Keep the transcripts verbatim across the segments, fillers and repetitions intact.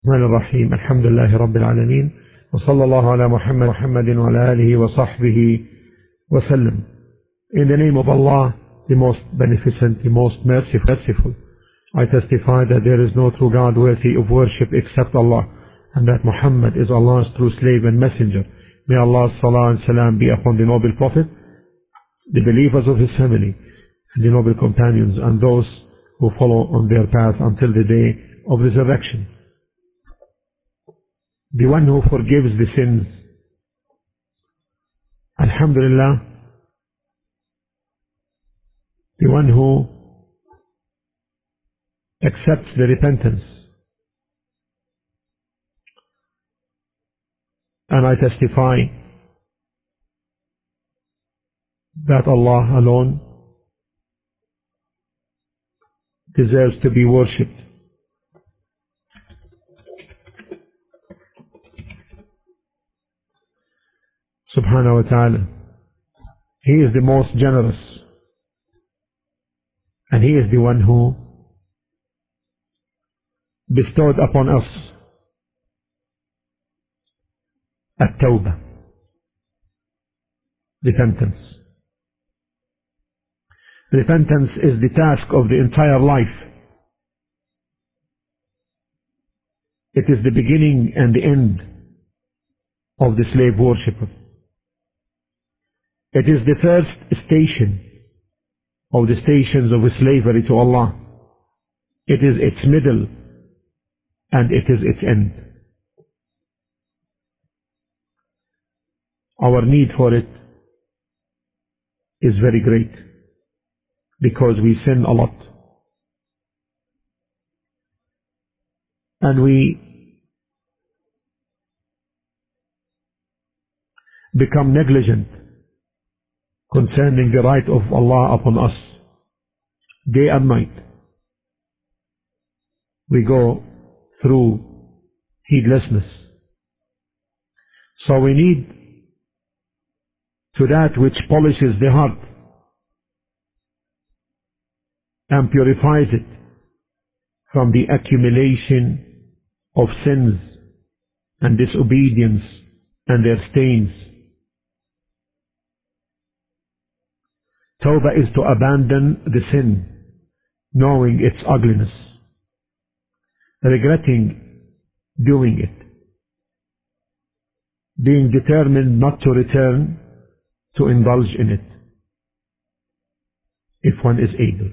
الرحمن الرحيم. الحمد لله رب العالمين، وصلى الله على محمد محمد وعلى آله وصحبه وسلم. In the name of Allah, the most beneficent, the most merciful, I testify that there is no true God worthy of worship except Allah, and that Muhammad is Allah's true slave and messenger. May Allah's salah and salam be upon the noble Prophet, the believers of his family, and the noble companions, and those who follow on their path until the day of resurrection. The one who forgives the sins, Alhamdulillah, the one who accepts the repentance. And I testify that Allah alone deserves to be worshipped. Subhanahu wa ta'ala. He is the most generous, and He is the one who bestowed upon us at-tawbah, repentance. Repentance is the task of the entire life. It is the beginning and the end of the slave worshipper. It is the first station of the stations of slavery to Allah. It is its middle, and it is its end. Our need for it is very great, because we sin a lot. And we become negligent concerning the right of Allah upon us. Day and night we go through heedlessness. So we need to that which polishes the heart and purifies it from the accumulation of sins and disobedience and their stains. Tawbah is to abandon the sin, knowing its ugliness, regretting doing it, being determined not to return to indulge in it, if one is able,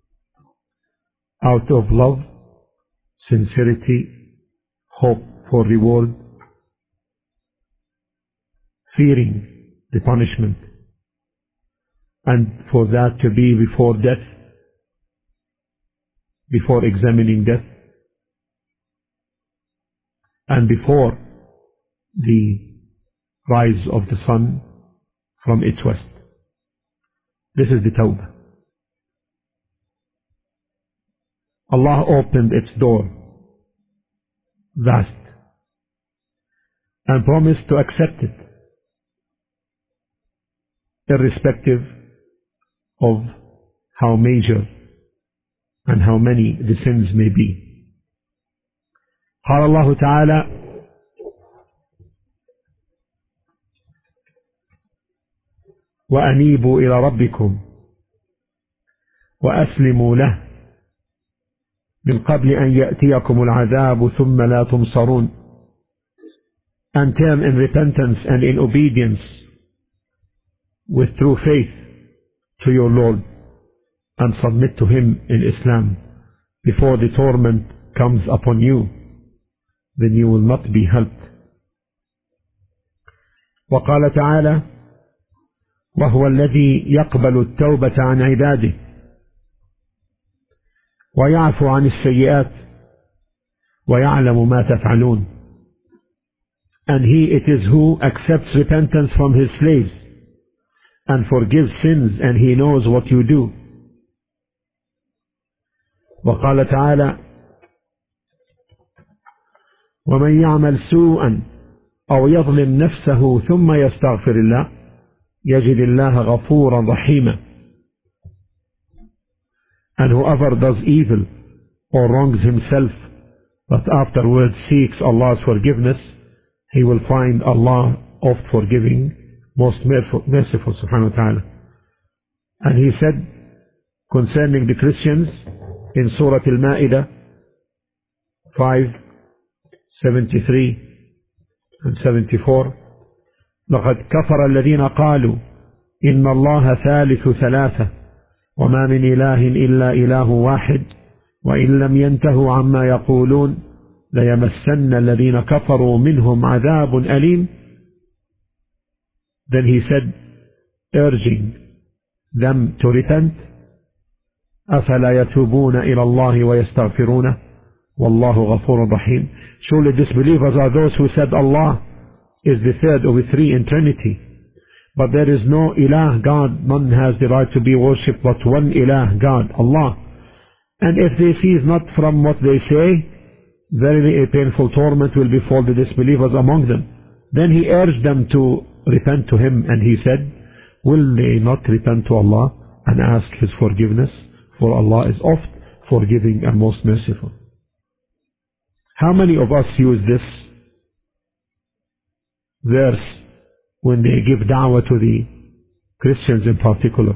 out of love, sincerity, hope for reward, fearing the punishment, and for that to be before death, before examining death, and before the rise of the sun from its west. This is the Tawbah. Allah opened its door vast and promised to accept it, irrespective of how major and how many the sins may be. قال الله تعالى: وأنيبوا إلى ربكم وأسلموا له من قبل أن يأتيكم العذاب ثم لا تنصرون. And turn in repentance and in obedience with true faith to your Lord, and submit to Him in Islam before the torment comes upon you, then you will not be helped. وقال تعالى: وهو الذي يقبل التوبة عن عباده ويعفو عن السيئات ويعلم ما تفعلون. And He it is who accepts repentance from His slaves and forgives sins, and He knows what you do. وقال تعالى: ومن يعمل سوءا أو يظلم نفسه ثم يستغفر الله يجد الله غفورا رحيما. And whoever does evil or wrongs himself but afterwards seeks Allah's forgiveness, he will find Allah oft forgiving, most merciful, subhanahu wa ta'ala. And he said concerning the Christians in Surah Al-Ma'idah five, seventy-three and seventy-four, لقد كفر الذين قالوا إن الله ثالث ثلاثة وما من إله إلا إله واحد وإن لم ينتهوا عما يقولون ليمسن الذين كفروا منهم عذاب أليم. Then he said, urging them to repent, أفلا يتوبون إلى الله ويستغفرونه والله غفور رحيم. Surely disbelievers are those who said Allah is the third of the three in Trinity, but there is no ilah God, none has the right to be worshipped but one ilah God, Allah. And if they cease not from what they say, verily a painful torment will befall the disbelievers among them. Then he urged them to repent to him, and he said, will they not repent to Allah and ask his forgiveness? For Allah is oft forgiving and most merciful. How many of us use this verse when they give da'wah to the Christians in particular?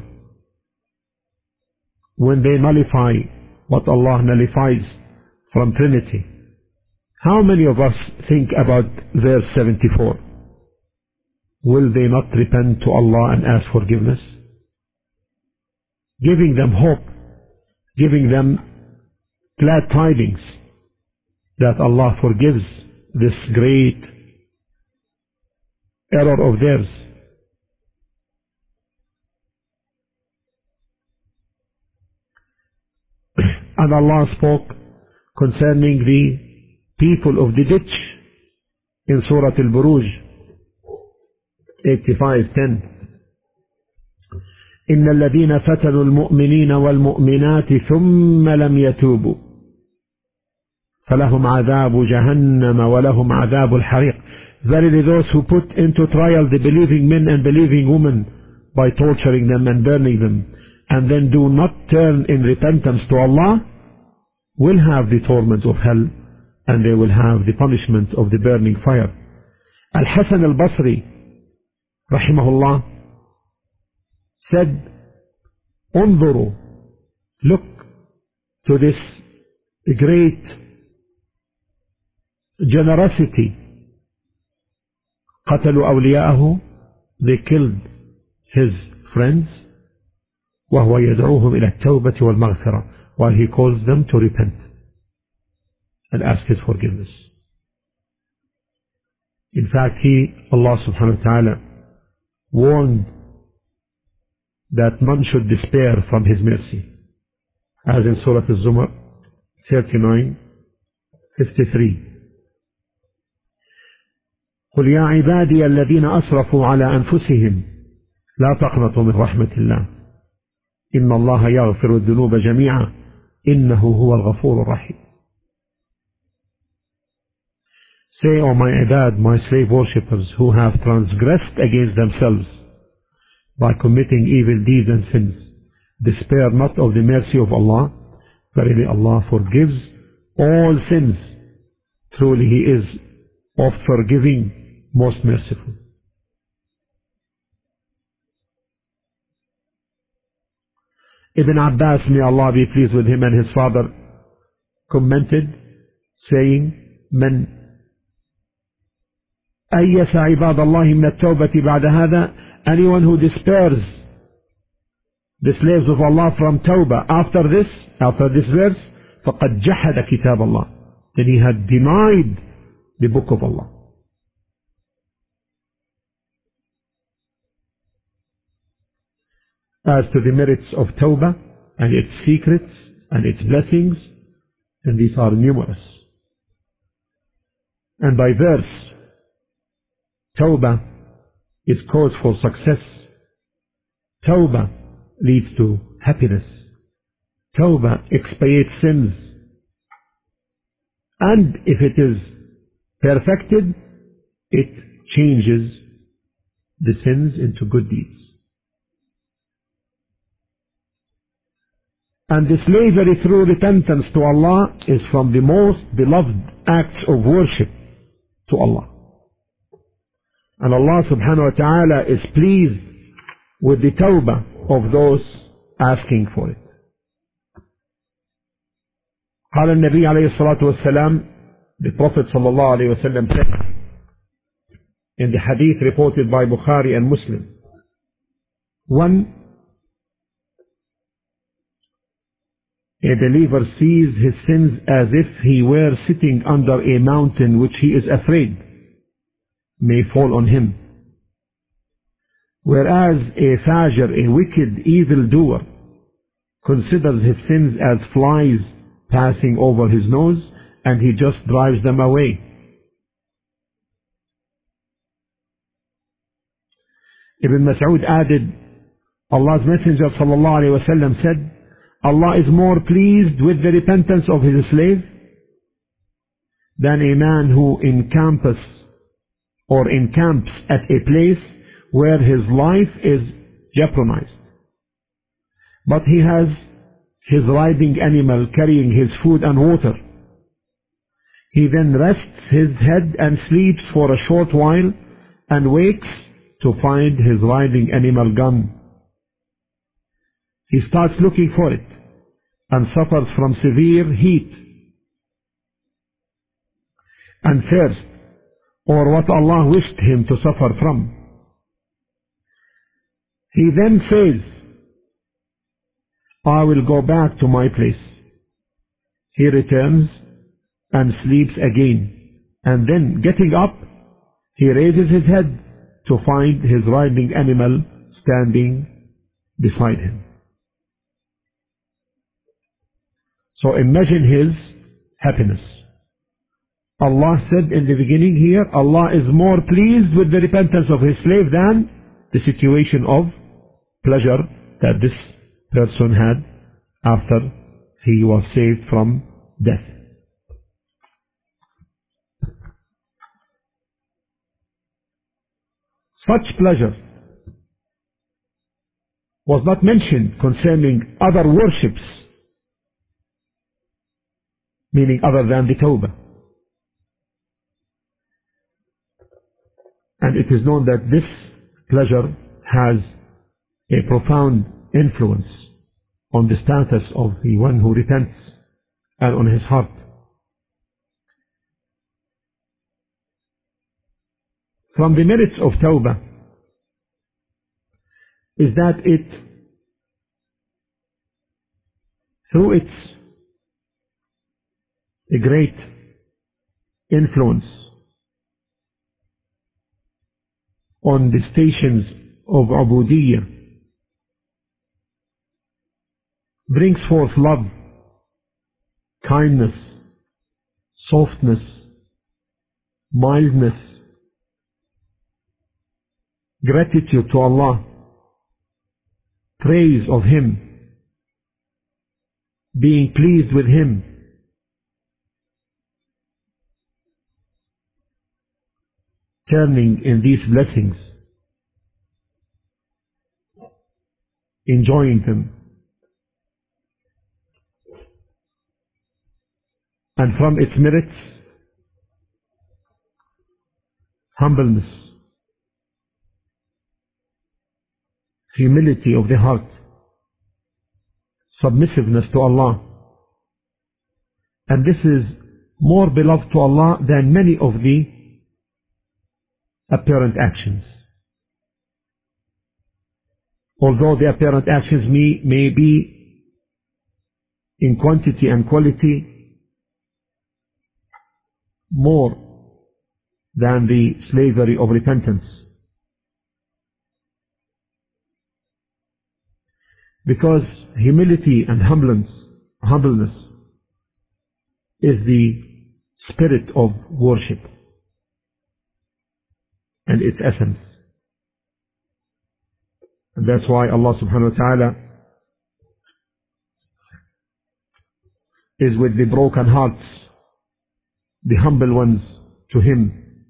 When they nullify what Allah nullifies from Trinity, how many of us think about verse seventy-four? Will they not repent to Allah and ask forgiveness? Giving them hope, giving them glad tidings that Allah forgives this great error of theirs. And Allah spoke concerning the people of the ditch in Surah Al-Buruj eighty-five ten. إن الذين فتنوا المؤمنين والمؤمنات ثم لم يتوبوا فلهم عذاب جهنم ولهم عذاب الحريق. Verily those who put into trial the believing men and believing women by torturing them and burning them, and then do not turn in repentance to Allah, will have the torment of hell, and they will have the punishment of the burning fire. Al-Hasan al-Basri rahimahullah said, انظروا, look to this great generosity. قتلوا أولياءه, they killed his friends, وهو يدعوهم إلى التوبة والمغفرة, while he calls them to repent and ask his forgiveness. In fact, he, Allah subhanahu wa ta'ala, warned that none should despair from his mercy, as in Surah Al-Zumar thirty-nine fifty-three. قل يا عبادي الذين أسرفوا على أنفسهم لا تقنطوا من رحمة الله إن الله يغفر الذنوب جميعا إنه هو الغفور الرحيم. Say, O my ibad, my slave worshippers who have transgressed against themselves by committing evil deeds and sins, despair not of the mercy of Allah. Verily Allah forgives all sins. Truly He is oft forgiving, most merciful. Ibn Abbas, may Allah be pleased with him and his father, commented, saying, من أيس عباد الله من التوبة بعد هذا, anyone who despairs the slaves of Allah from Tawbah after this, after this verse, فقد جحد كتاب الله, then he had denied the book of Allah. As to the merits of Tawbah and its secrets and its blessings, and these are numerous. And by verse, Tawbah is cause for success. Tawbah leads to happiness. Tawbah expiates sins. And if it is perfected, it changes the sins into good deeds. And the slavery through repentance to Allah is from the most beloved acts of worship to Allah. And Allah subhanahu wa ta'ala is pleased with the tawbah of those asking for it. قال النبي عليه الصلاة والسلام, the Prophet sallallahu alayhi wa sallam said in the hadith reported by Bukhari and Muslim, one, a believer sees his sins as if he were sitting under a mountain which he is afraid may fall on him. Whereas a fajr, a wicked evildoer, considers his sins as flies passing over his nose and he just drives them away. Ibn Mas'ud added, Allah's Messenger sallallahu alayhi wa sallam said, Allah is more pleased with the repentance of his slave than a man who encamps or encamps at a place where his life is jeopardized. But he has his riding animal carrying his food and water. He then rests his head and sleeps for a short while and wakes to find his riding animal gone. He starts looking for it and suffers from severe heat and thirst, or what Allah wished him to suffer from. He then says, I will go back to my place. He returns and sleeps again, and then getting up, he raises his head to find his riding animal standing beside him. So imagine his happiness. Allah said in the beginning here, Allah is more pleased with the repentance of his slave than the situation of pleasure that this person had after he was saved from death. Such pleasure was not mentioned concerning other worships, meaning other than the Tawbah. And it is known that this pleasure has a profound influence on the status of the one who repents and on his heart. From the merits of Tawbah is that it, through its a great influence on the stations of Ubudiyyah, brings forth love, kindness, softness, mildness, gratitude to Allah, praise of Him, being pleased with Him, turning in these blessings, enjoying them. And from its merits, humbleness, humility of the heart, submissiveness to Allah. And this is more beloved to Allah than many of the apparent actions. Although the apparent actions may, may be in quantity and quality more than the slavery of repentance. Because humility and humbleness, humbleness is the spirit of worship and its essence. And that's why Allah subhanahu wa ta'ala is with the broken hearts, the humble ones to Him.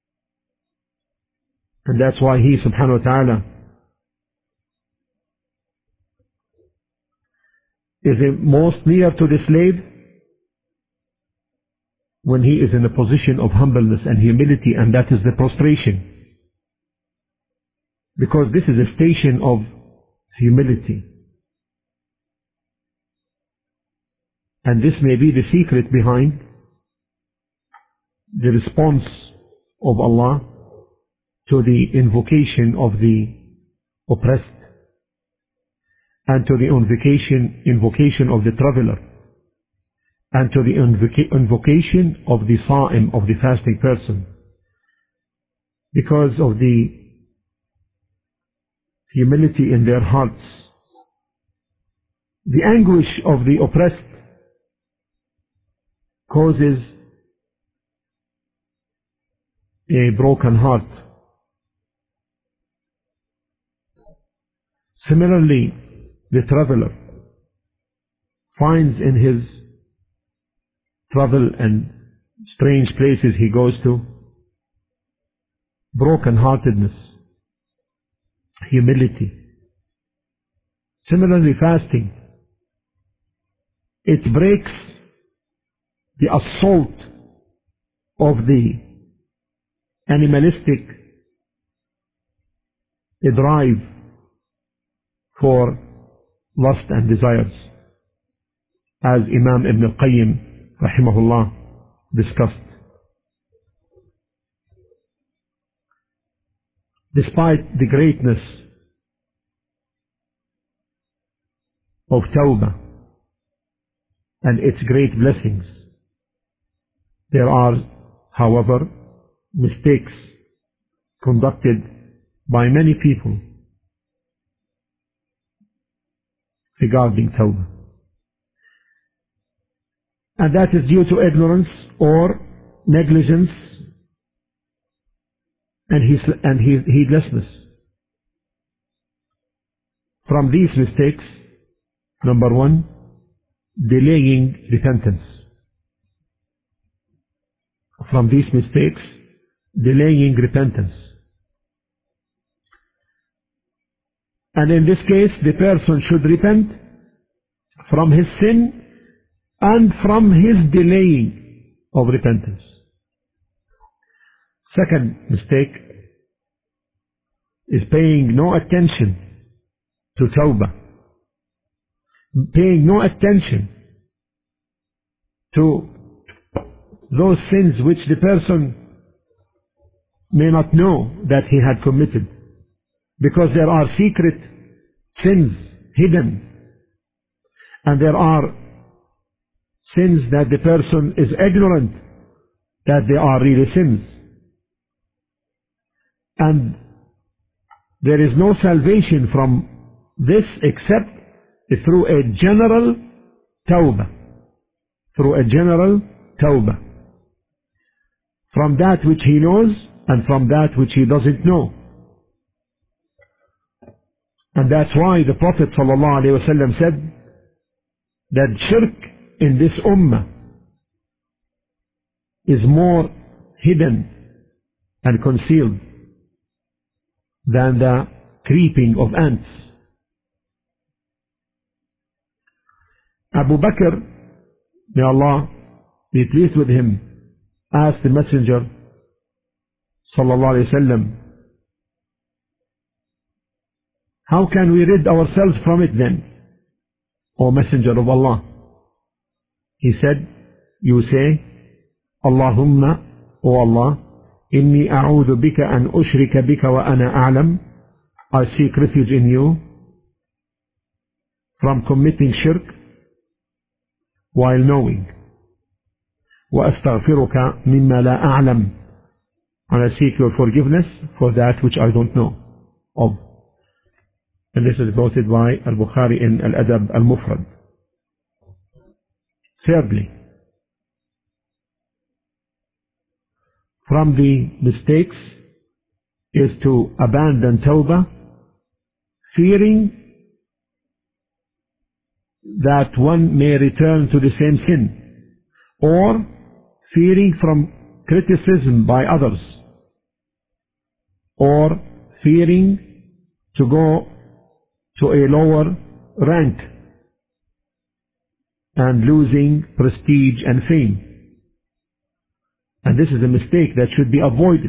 And that's why He subhanahu wa ta'ala is most near to the slave? When he is in a position of humbleness and humility, and that is the prostration. Because this is a station of humility. And this may be the secret behind the response of Allah to the invocation of the oppressed, and to the invocation, invocation of the traveler, and to the invoca invocation of the Sa'im, of the fasting person, because of the humility in their hearts. The anguish of the oppressed causes a broken heart. Similarly, the traveler finds in his travel and strange places he goes to broken-heartedness, humility. Similarly, fasting, it breaks the assault of the animalistic drive for lust and desires, as Imam Ibn al-Qayyim rahimahullah discussed. Despite the greatness of Tawbah and its great blessings, there are, however, mistakes conducted by many people regarding Tawbah. And that is due to ignorance or negligence and, his, and his heedlessness. From these mistakes, number one, delaying repentance. From these mistakes, delaying repentance. And in this case, the person should repent from his sin and from his delaying of repentance. Second mistake is paying no attention to Tawbah, paying no attention to those sins which the person may not know that he had committed, because there are secret sins hidden, and there are sins that the person is ignorant that they are really sins. And there is no salvation from this except through a general tawbah, through a general tawbah, from that which he knows and from that which he doesn't know. And that's why the Prophet ﷺ said that shirk in this ummah is more hidden and concealed than the creeping of ants. Abu Bakr, may Allah be pleased with him, asked the Messenger sallallahu alaihi wasallam, how can we rid ourselves from it then, O Messenger of Allah? He said, you say, Allahumma, O Allah, inni a'udhu bika an ushrika bika wa ana a'lam. I seek refuge in you from committing shirk while knowing. Wa astaghfiruka mimma la a'lam. And I seek your forgiveness for that which I don't know of. And this is quoted by Al-Bukhari in Al-Adab Al-Mufrad. Thirdly, from the mistakes is to abandon Tawbah, fearing that one may return to the same sin, or fearing from criticism by others, or fearing to go to a lower rank and losing prestige and fame. And this is a mistake that should be avoided.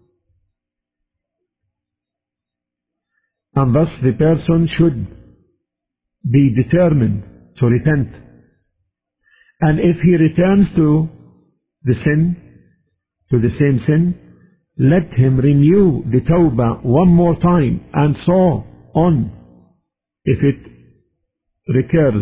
And thus the person should be determined to repent. And if he returns to the sin, to the same sin, let him renew the tawbah one more time and so on if it recurs.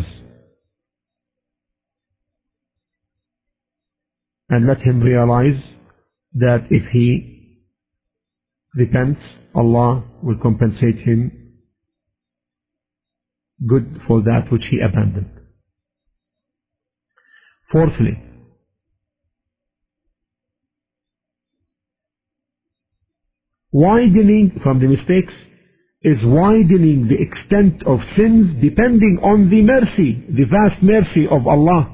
And let him realize that if he repents, Allah will compensate him good for that which he abandoned. Fourthly, widening from the mistakes is widening the extent of sins depending on the mercy, the vast mercy of Allah.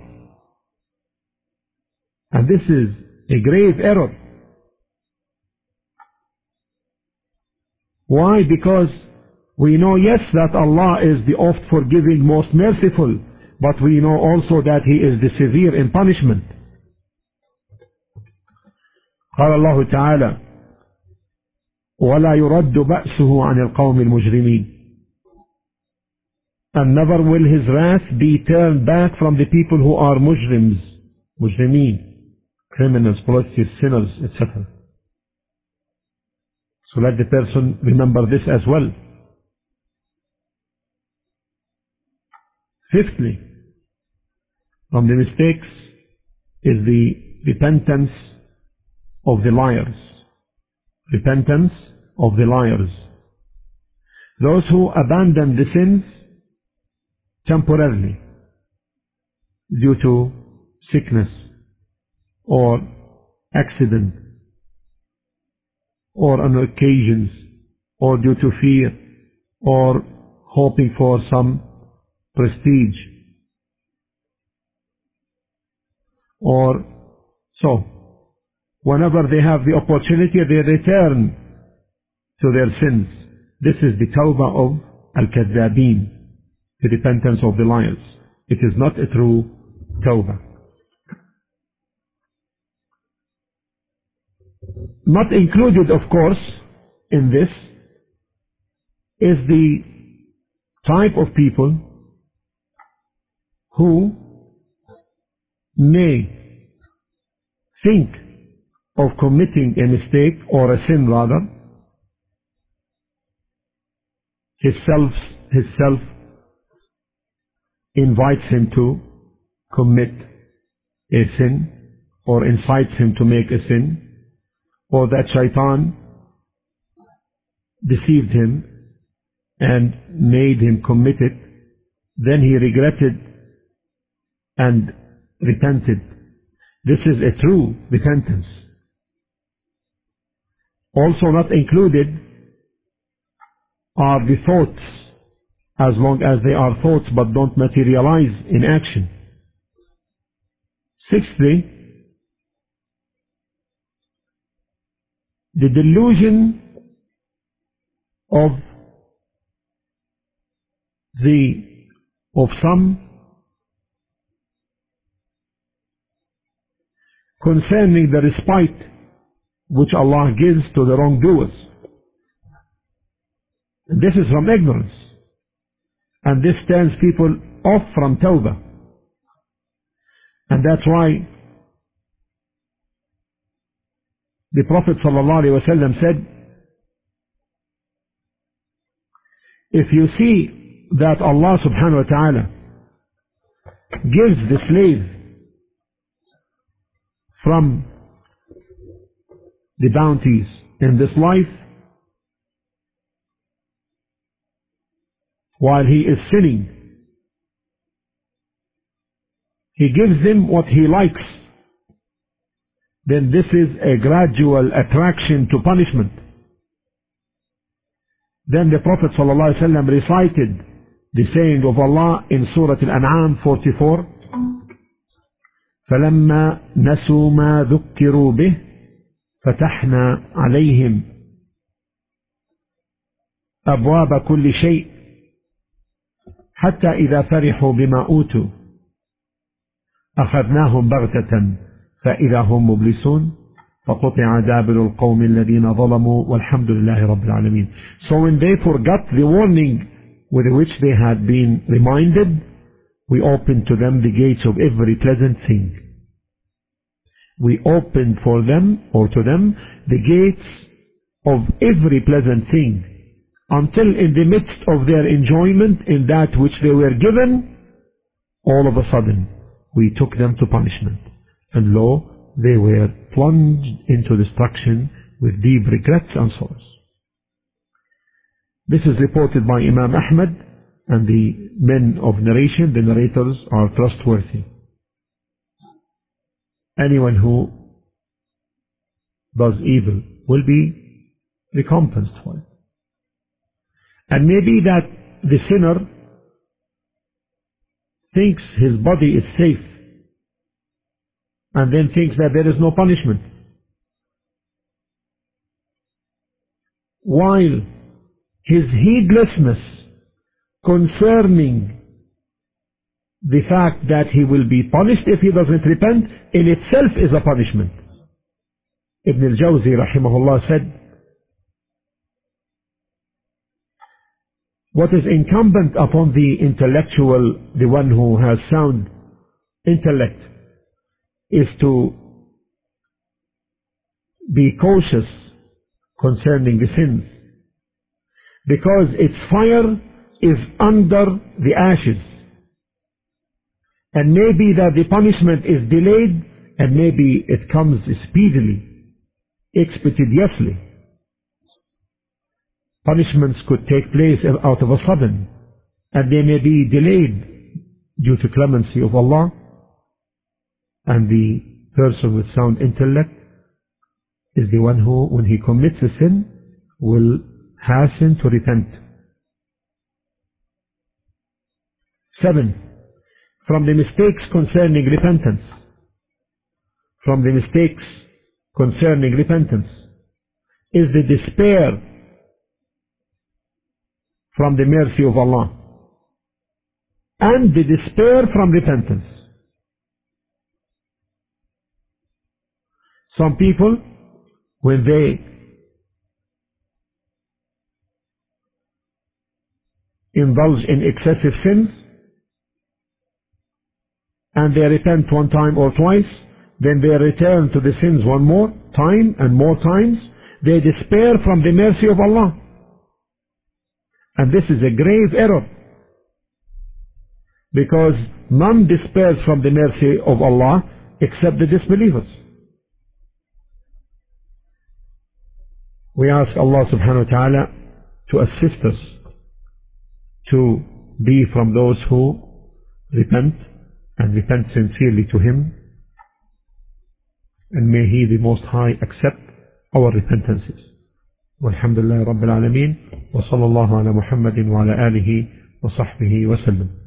And this is a grave error. Why? Because we know, yes, that Allah is the oft forgiving, most merciful, but we know also that He is the severe in punishment. قال الله تعالى ولا يرد بأسه عن القوم المجرمين. And never will His wrath be turned back from the people who are mujrims, mujrimeen, criminals, prostitutes, sinners, et cetera. So let the person remember this as well. Fifthly, from the mistakes is the repentance of the liars. Repentance of the liars. Those who abandon the sins temporarily due to sickness or accident or on occasions or due to fear or hoping for some prestige or so. Whenever they have the opportunity, they return to their sins. This is the tawbah of al-kadhabeen, the repentance of the liars. It is not a true tawbah. Not included, of course, in this is the type of people who may think of committing a mistake or a sin rather. His self, his self invites him to commit a sin or incites him to make a sin, or that shaitan deceived him and made him commit it. Then he regretted and repented. This is a true repentance. Also not included are the thoughts, as long as they are thoughts but don't materialize in action. Sixthly, the delusion of the of some concerning the respite which Allah gives to the wrongdoers. This is from ignorance, and this turns people off from tawbah. And that's why the Prophet ﷺ said, if you see that Allah subhanahu wa ta'ala gives the slave from the bounties in this life while he is sinning, he gives him what he likes, then this is a gradual attraction to punishment. Then the Prophet ﷺ recited the saying of Allah in Surah Al-An'am forty-four, فَلَمَّا نَسُوا مَا ذُكِّرُوا بِهِ فَتَحْنَا عَلَيْهِمْ أَبْوَابَ كُلِّ شَيْءٍ حَتَّى إِذَا فَرِحُوا بِمَا أُوتُوا أخذناهم بغتة فإذا هم مبلسون فقطع دابر القوم الذين ظلموا والحمد لله رب العالمين. So when they forgot the warning with which they had been reminded, we opened to them the gates of every pleasant thing. We opened for them, or to them, the gates of every pleasant thing, until in the midst of their enjoyment in that which they were given, all of a sudden we took them to punishment, and lo, they were plunged into destruction with deep regrets and sorrows. This is reported by Imam Ahmad, and the men of narration, the narrators, are trustworthy. Anyone who does evil will be recompensed for it. And maybe that the sinner thinks his body is safe, and then thinks that there is no punishment, while his heedlessness concerning the fact that he will be punished if he doesn't repent in itself is a punishment. Ibn al-Jawzi rahimahullah said, what is incumbent upon the intellectual, the one who has sound intellect, is to be cautious concerning the sins, because its fire is under the ashes, and maybe that the punishment is delayed, and maybe it comes speedily, expeditiously. Punishments could take place out of a sudden, and they may be delayed due to clemency of Allah, and the person with sound intellect is the one who, when he commits a sin, will hasten to repent. Seven, from the mistakes concerning repentance. From the mistakes concerning repentance is the despair from the mercy of Allah, and the despair from repentance. Some people, when they indulge in excessive sins, and they repent one time or twice, then they return to the sins one more time and more times, they despair from the mercy of Allah. And this is a grave error, because none despairs from the mercy of Allah except the disbelievers. We ask Allah subhanahu wa ta'ala to assist us to be from those who repent, and repent sincerely to Him, and may He, the Most High, accept our repentances. Walhamdulillah Rabbil Alameen, wa sallallahu ala Muhammadin wa ala alihi wa sahbihi wa sallam.